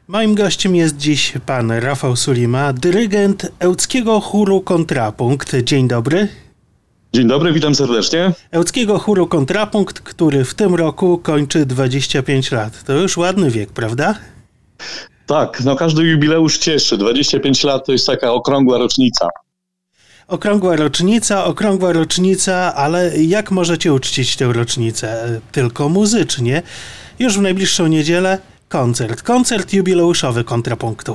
Moim gościem jest dziś pan Rafał Sulima, dyrygent Ełckiego Chóru Kontrapunkt. Dzień dobry. Dzień dobry, witam serdecznie. Ełckiego Chóru Kontrapunkt, który w tym roku kończy 25 lat. To już ładny wiek, prawda? Tak, każdy jubileusz cieszy. 25 lat to jest taka okrągła rocznica. Okrągła rocznica, ale jak możecie uczcić tę rocznicę? Tylko muzycznie. Już w najbliższą niedzielę koncert jubileuszowy Kontrapunktu.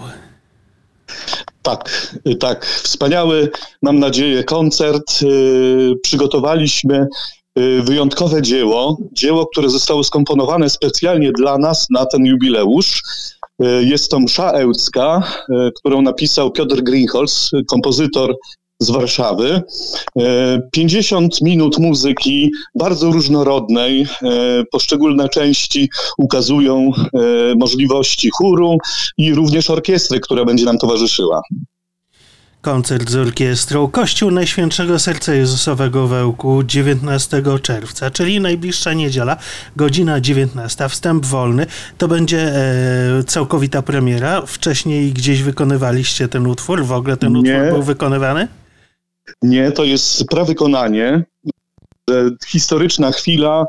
Tak, wspaniały, mam nadzieję, koncert. Przygotowaliśmy wyjątkowe dzieło, które zostało skomponowane specjalnie dla nas na ten jubileusz. Jest to msza ełcka, którą napisał Piotr Greenholz, kompozytor z Warszawy. 50 minut muzyki, bardzo różnorodnej. Poszczególne części ukazują możliwości chóru i również orkiestry, która będzie nam towarzyszyła. Koncert z orkiestrą Kościół Najświętszego Serca Jezusowego w Ełku 19 czerwca, czyli najbliższa niedziela, godzina 19, wstęp wolny. To będzie całkowita premiera. Wcześniej gdzieś wykonywaliście ten utwór? W ogóle ten utwór był wykonywany? Nie, to jest prawykonanie. Historyczna chwila,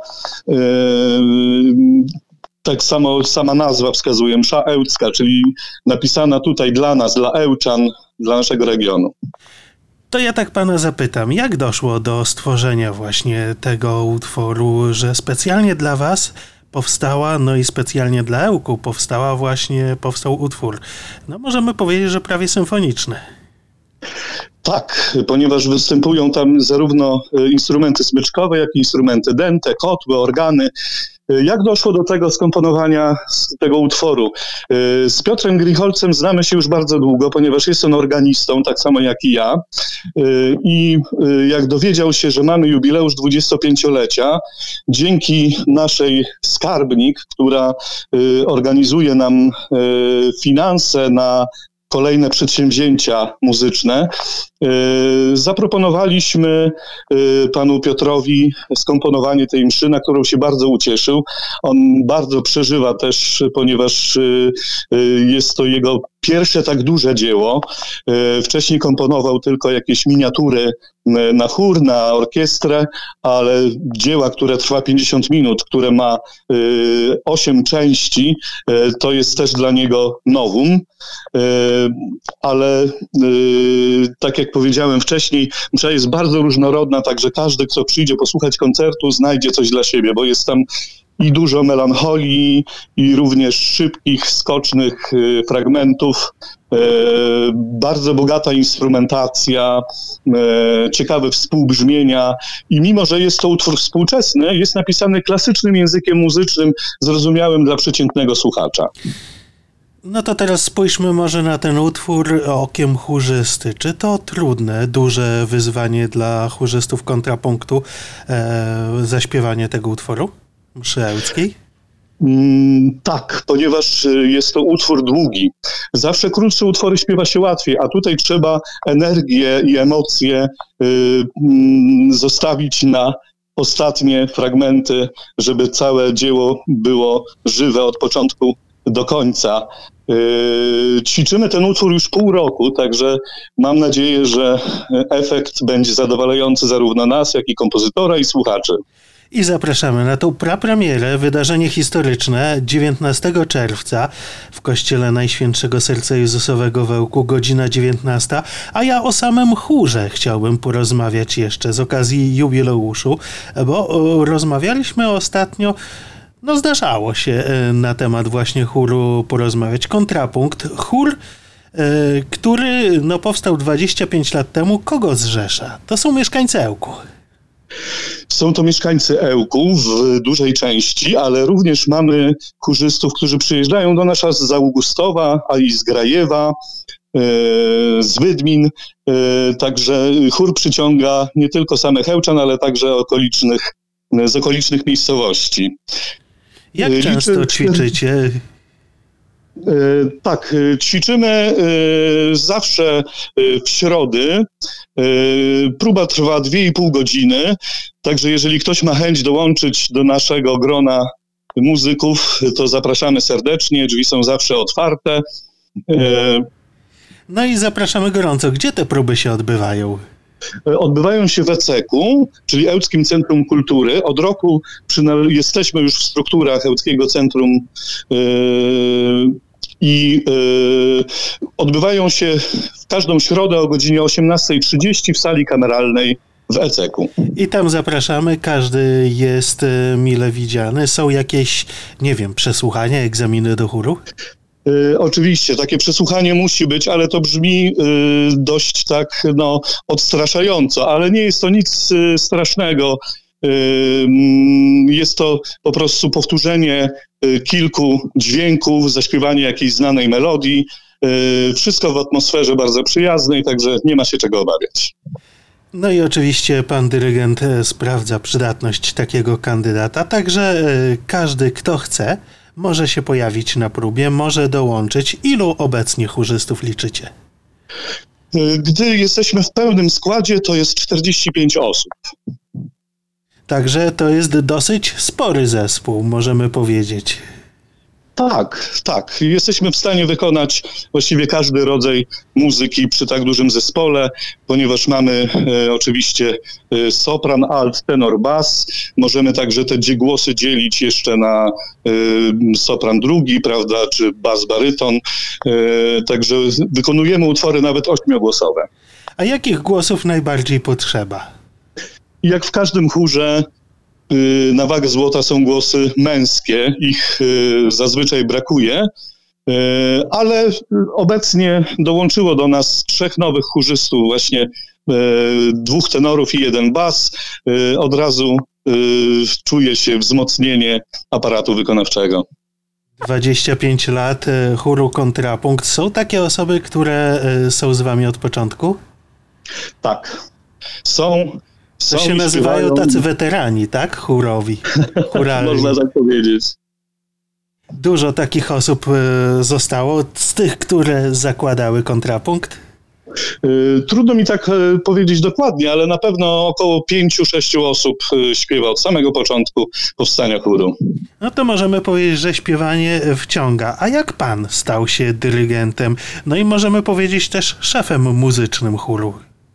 tak samo sama nazwa wskazuje, msza ełcka, czyli napisana tutaj dla nas, dla Ełczan, dla naszego regionu. To ja tak pana zapytam, jak doszło do stworzenia właśnie tego utworu, że specjalnie dla was powstała, no i specjalnie dla Ełku powstał utwór. No możemy powiedzieć, że prawie symfoniczny. Tak, ponieważ występują tam zarówno instrumenty smyczkowe, jak i instrumenty dęte, kotły, organy. Jak doszło do tego skomponowania tego utworu? Z Piotrem Greenholzem znamy się już bardzo długo, ponieważ jest on organistą, tak samo jak i ja. I jak dowiedział się, że mamy jubileusz 25-lecia, dzięki naszej skarbnik, która organizuje nam finanse na kolejne przedsięwzięcia muzyczne, zaproponowaliśmy panu Piotrowi skomponowanie tej mszy, na którą się bardzo ucieszył. On bardzo przeżywa też, ponieważ jest to jego pierwsze tak duże dzieło. Wcześniej komponował tylko jakieś miniatury na chór, na orkiestrę, ale dzieła, które trwa 50 minut, które ma 8 części, to jest też dla niego novum. Ale tak jak powiedziałem wcześniej, msza jest bardzo różnorodna, także każdy, kto przyjdzie posłuchać koncertu, znajdzie coś dla siebie, bo jest tam i dużo melancholii, i również szybkich, skocznych fragmentów, bardzo bogata instrumentacja, ciekawe współbrzmienia i mimo, że jest to utwór współczesny, jest napisany klasycznym językiem muzycznym, zrozumiałym dla przeciętnego słuchacza. No to teraz spójrzmy może na ten utwór okiem chórzysty. Czy to trudne, duże wyzwanie dla chórzystów Kontrapunktu zaśpiewanie tego utworu mszy ełckiej? Tak, ponieważ jest to utwór długi. Zawsze krótsze utwory śpiewa się łatwiej, a tutaj trzeba energię i emocje zostawić na ostatnie fragmenty, żeby całe dzieło było żywe od początku do końca. Ćwiczymy ten utwór już pół roku, także mam nadzieję, że efekt będzie zadowalający zarówno nas, jak i kompozytora i słuchaczy. I zapraszamy na tą prapremierę, wydarzenie historyczne 19 czerwca w Kościele Najświętszego Serca Jezusowego w Ełku, godzina 19, a ja o samym chórze chciałbym porozmawiać jeszcze z okazji jubileuszu, bo rozmawialiśmy ostatnio, zdarzało się na temat właśnie chóru porozmawiać. Kontrapunkt, chór, który powstał 25 lat temu, kogo zrzesza? To są mieszkańcy Ełku. Są to mieszkańcy Ełku w dużej części, ale również mamy chórzystów, którzy przyjeżdżają do nas z Augustowa, a i z Grajewa, z Wydmin. Także chór przyciąga nie tylko samych Ełczan, ale także z okolicznych miejscowości. Jak często ćwiczycie? Tak, ćwiczymy zawsze w środy. Próba trwa 2,5 godziny, także jeżeli ktoś ma chęć dołączyć do naszego grona muzyków, to zapraszamy serdecznie, drzwi są zawsze otwarte. No i zapraszamy gorąco. Gdzie te próby się odbywają? Odbywają się w ECEK-u, czyli Ełckim Centrum Kultury. Od roku jesteśmy już w strukturach Ełckiego Centrum i odbywają się w każdą środę o godzinie 18:30 w sali kameralnej w ECEK-u. I tam zapraszamy, każdy jest mile widziany. Są jakieś, nie wiem, przesłuchania, egzaminy do chóru? Oczywiście, takie przesłuchanie musi być, ale to brzmi dość tak odstraszająco, ale nie jest to nic strasznego. Jest to po prostu powtórzenie kilku dźwięków, zaśpiewanie jakiejś znanej melodii. Wszystko w atmosferze bardzo przyjaznej, także nie ma się czego obawiać. No i oczywiście pan dyrygent sprawdza przydatność takiego kandydata, także każdy, kto chce, może się pojawić na próbie, może dołączyć. Ilu obecnie chórzystów liczycie? Gdy jesteśmy w pełnym składzie, to jest 45 osób. Także to jest dosyć spory zespół, możemy powiedzieć. Tak. Jesteśmy w stanie wykonać właściwie każdy rodzaj muzyki przy tak dużym zespole, ponieważ mamy oczywiście sopran, alt, tenor, bas. Możemy także te głosy dzielić jeszcze na sopran drugi, prawda, czy bas, baryton. Także wykonujemy utwory nawet 8-głosowe. A jakich głosów najbardziej potrzeba? Jak w każdym chórze, na wagę złota są głosy męskie, ich zazwyczaj brakuje, ale obecnie dołączyło do nas 3 nowych chórzystów, właśnie 2 tenorów i 1 bas. Od razu czuje się wzmocnienie aparatu wykonawczego. 25 lat, chóru Kontrapunkt. Są takie osoby, które są z wami od początku? Tak, są. To się nazywają tacy weterani, tak? Chórowi. Chóralni. Można tak powiedzieć. Dużo takich osób zostało z tych, które zakładały Kontrapunkt? Trudno mi tak powiedzieć dokładnie, ale na pewno około 5-6 osób śpiewa od samego początku powstania chóru. No to możemy powiedzieć, że śpiewanie wciąga. A jak pan stał się dyrygentem? No i możemy powiedzieć też szefem muzycznym chóru.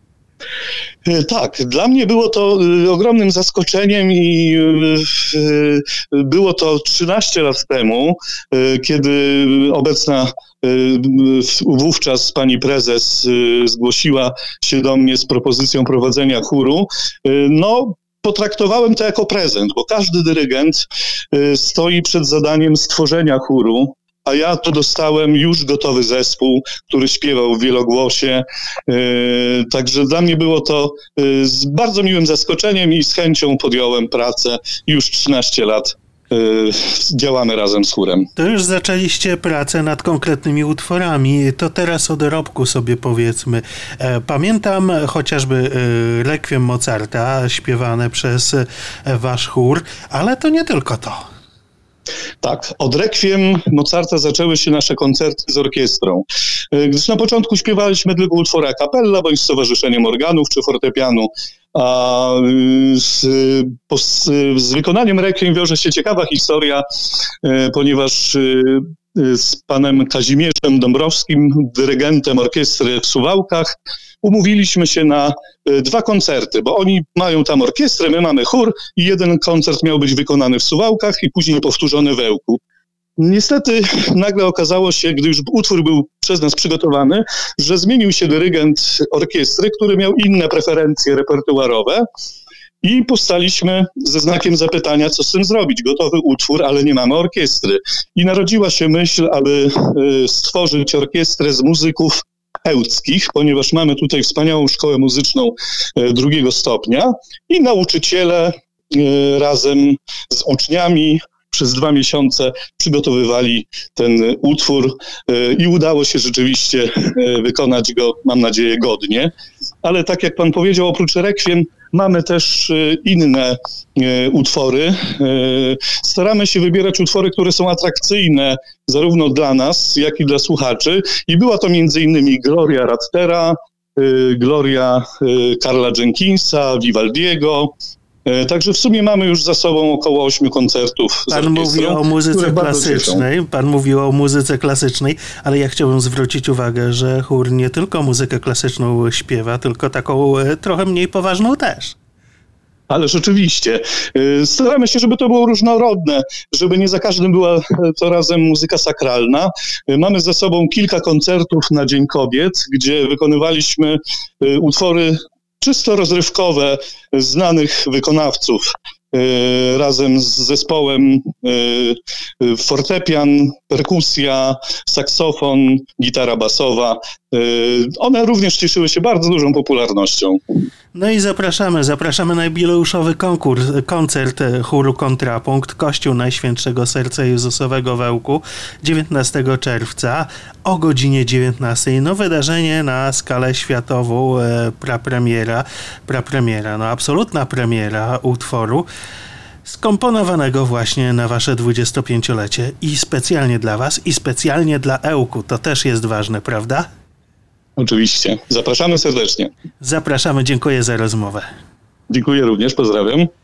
Tak, dla mnie było to ogromnym zaskoczeniem i było to 13 lat temu, kiedy obecna wówczas pani prezes zgłosiła się do mnie z propozycją prowadzenia chóru. Potraktowałem to jako prezent, bo każdy dyrygent stoi przed zadaniem stworzenia chóru. A ja tu dostałem już gotowy zespół, który śpiewał w wielogłosie. Także dla mnie było to z bardzo miłym zaskoczeniem i z chęcią podjąłem pracę. Już 13 lat działamy razem z chórem. To już zaczęliście pracę nad konkretnymi utworami. To teraz o dorobku sobie powiedzmy. Pamiętam chociażby Rekwiem Mozarta śpiewane przez wasz chór, ale to nie tylko to. Tak, od Rekwiem Mozarta zaczęły się nasze koncerty z orkiestrą. Gdyż na początku śpiewaliśmy tylko utwory a cappella, bądź z towarzyszeniem organów czy fortepianu, a z wykonaniem Rekwiem wiąże się ciekawa historia, ponieważ z panem Kazimierzem Dąbrowskim, dyrygentem orkiestry w Suwałkach, umówiliśmy się na 2 koncerty, bo oni mają tam orkiestrę, my mamy chór i jeden koncert miał być wykonany w Suwałkach i później powtórzony w Ełku. Niestety nagle okazało się, gdy już utwór był przez nas przygotowany, że zmienił się dyrygent orkiestry, który miał inne preferencje repertuarowe i powstaliśmy ze znakiem zapytania, co z tym zrobić. Gotowy utwór, ale nie mamy orkiestry. I narodziła się myśl, aby stworzyć orkiestrę z muzyków ełckich, ponieważ mamy tutaj wspaniałą szkołę muzyczną 2. stopnia i nauczyciele razem z uczniami przez 2 miesiące przygotowywali ten utwór i udało się rzeczywiście wykonać go, mam nadzieję, godnie. Ale tak jak pan powiedział, oprócz Rekwiem mamy też inne utwory. Staramy się wybierać utwory, które są atrakcyjne zarówno dla nas, jak i dla słuchaczy. I była to m.in. Gloria Rattera, Gloria Karla Jenkinsa, Vivaldiego, Także w sumie mamy już za sobą około 8 koncertów z Pan orkiestrą, mówi o muzyce które bardzo cieszą. klasycznej, pan mówi o muzyce klasycznej, ale ja chciałbym zwrócić uwagę, że chór nie tylko muzykę klasyczną śpiewa, tylko taką trochę mniej poważną też. Ale rzeczywiście, staramy się, żeby to było różnorodne, żeby nie za każdym była to razem muzyka sakralna. Mamy za sobą kilka koncertów na Dzień Kobiet, gdzie wykonywaliśmy utwory czysto rozrywkowe znanych wykonawców. Razem z zespołem fortepian, perkusja, saksofon, gitara basowa. One również cieszyły się bardzo dużą popularnością. No i zapraszamy na jubileuszowy koncert chóru Kontrapunkt, Kościół Najświętszego Serca Jezusowego w Ełku, 19 czerwca o godzinie 19. No wydarzenie na skalę światową, prapremiera, no absolutna premiera utworu skomponowanego właśnie na wasze 25-lecie i specjalnie dla was i specjalnie dla Ełku. To też jest ważne, prawda? Oczywiście. Zapraszamy serdecznie. Zapraszamy, dziękuję za rozmowę. Dziękuję również, pozdrawiam.